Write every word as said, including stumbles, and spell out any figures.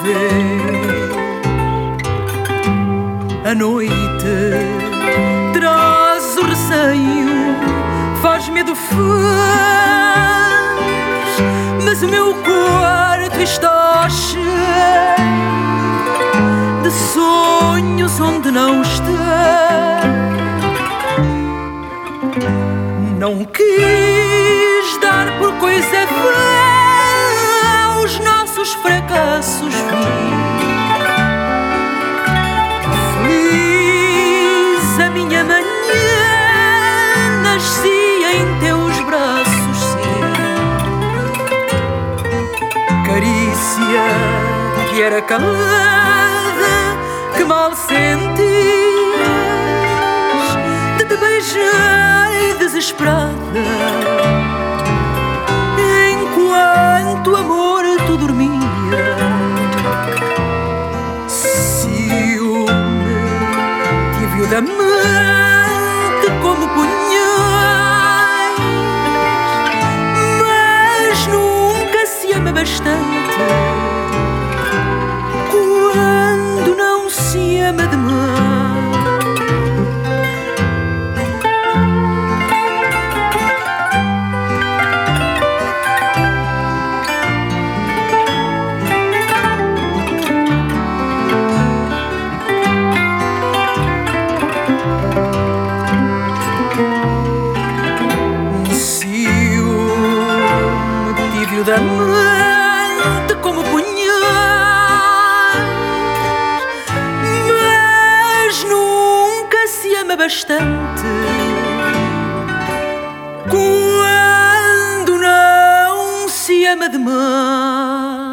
vez. A noite traz o receio, faz medo, faz, mas o meu quarto está cheio de sonhos onde não está. Não quis dar por coisa vã os nossos fracassos, vi. Feliz a minha manhã nascia em teus braços, sim. Carícia que era calada, que mal sentias de te beijar desesperada, enquanto amor tu dormia. Ciúme te viu da mente como punhais, mas nunca se ama bastante quando não se ama demais. Da mente como punhais, mas nunca se ama bastante quando não se ama demais.